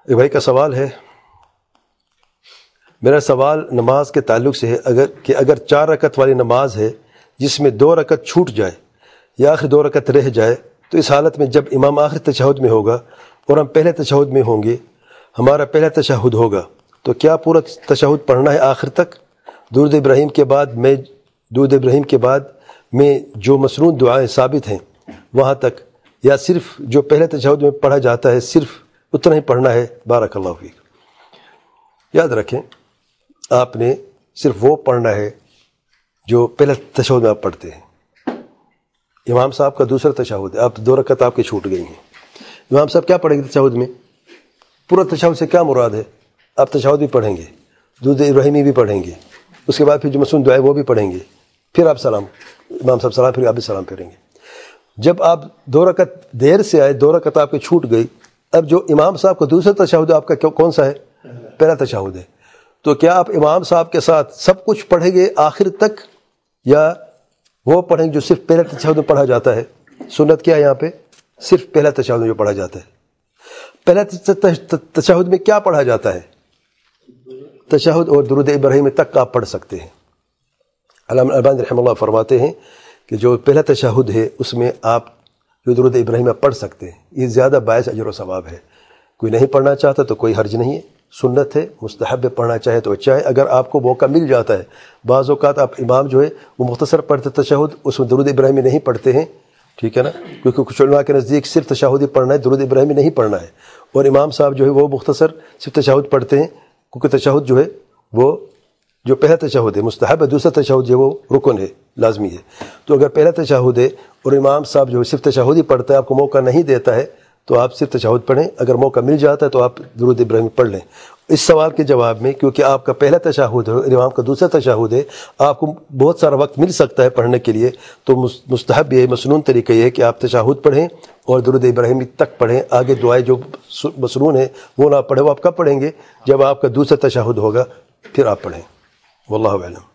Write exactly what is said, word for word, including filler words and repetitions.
ایک بھائی کا سوال ہے، میرا سوال نماز کے تعلق سے ہے اگر کہ اگر چار رکعت والی نماز ہے جس میں دو رکعت چھوٹ جائے یا آخر دو رکعت رہ جائے، تو اس حالت میں جب امام آخر تشہد میں ہوگا اور ہم پہلے تشہد میں ہوں گے، ہمارا پہلا تشہد ہوگا، تو کیا پورا تشہد پڑھنا ہے آخر تک درود ابراہیم کے بعد میں درود ابراہیم کے بعد میں جو مسنون دعائیں ثابت ہیں وہاں تک، یا صرف جو پہلے تشہد میں پڑھا جاتا ہے صرف اتنا ہی پڑھنا ہے؟ بارک اللہ فیک۔ یاد رکھیں آپ نے صرف وہ پڑھنا ہے جو پہلے تشہد میں آپ پڑھتے ہیں۔ امام صاحب کا دوسرا تشہد ہے، آپ دو رکعت آپ کی چھوٹ گئی ہیں، امام صاحب کیا پڑھیں گے تشہد میں؟ پورا تشہد سے کیا مراد ہے؟ آپ تشہد بھی پڑھیں گے، درود ابراہیمی بھی پڑھیں گے، اس کے بعد پھر جو مسنون دعائیں وہ بھی پڑھیں گے، پھر آپ سلام، امام صاحب سلام پھر آپ بھی سلام پھیریں گے۔ جب آپ دو رکعت دیر سے آئے، دو رکعت آپ کی چھوٹ گئی، اب جو امام صاحب کا دوسرا تشہد آپ کا کون سا ہے؟ پہلا تشہد ہے، تو کیا آپ امام صاحب کے ساتھ سب کچھ پڑھیں گے آخر تک، یا وہ پڑھیں گے جو صرف پہلا تشہد میں پڑھا جاتا ہے؟ سنت کیا ہے یہاں پہ؟ صرف پہلا تشہد میں جو پڑھا جاتا ہے۔ پہلا تشہد میں کیا پڑھا جاتا ہے؟ تشہد اور درود ابراہیم تک آپ پڑھ سکتے ہیں۔ علامہ البانی رحمہ اللہ فرماتے ہیں کہ جو پہلا تشہد ہے اس میں آپ جو درود ابراہیم پڑھ سکتے ہیں، یہ زیادہ باعث اجر و ثواب ہے۔ کوئی نہیں پڑھنا چاہتا تو کوئی حرج نہیں ہے، سنت ہے، مستحب ہے، پڑھنا چاہے تو اچھا ہے۔ اگر آپ کو موقع مل جاتا ہے، بعض اوقات آپ امام جو ہے وہ مختصر پڑھتے تشہد، اس میں درود ابراہیمی نہیں پڑھتے ہیں، ٹھیک ہے نا، کیونکہ کچھ علماء کے نزدیک صرف تشہد ہی پڑھنا ہے، درود ابراہیمی نہیں پڑھنا ہے، اور امام صاحب جو ہے وہ مختصر صرف تشہد پڑھتے ہیں، کیونکہ تشہد جو ہے وہ جو پہلا تشہد ہے مستحب ہے، دوسرا تشہد جو ہے وہ رکن ہے، لازمی ہے۔ تو اگر پہلا تشہد ہے اور امام صاحب جو ہے صرف تشہد ہی پڑھتا ہے، آپ کو موقع نہیں دیتا ہے تو آپ صرف تشہد پڑھیں، اگر موقع مل جاتا ہے تو آپ درود ابراہیم پڑھ لیں۔ اس سوال کے جواب میں، کیونکہ آپ کا پہلا تشہد ہے اور امام کا دوسرا تشہد ہے، آپ کو بہت سارا وقت مل سکتا ہے پڑھنے کے لیے، تو مستحب یہ مسنون طریقہ یہ ہے کہ آپ تشہد پڑھیں اور درود ابراہیمی تک پڑھیں، آگے دعائیں جو مسنون ہیں وہ نہ پڑھیں، وہ آپ کب پڑھیں گے؟ جب آپ کا دوسرا تشہد ہوگا پھر آپ پڑھیں۔ واللہ اعلم۔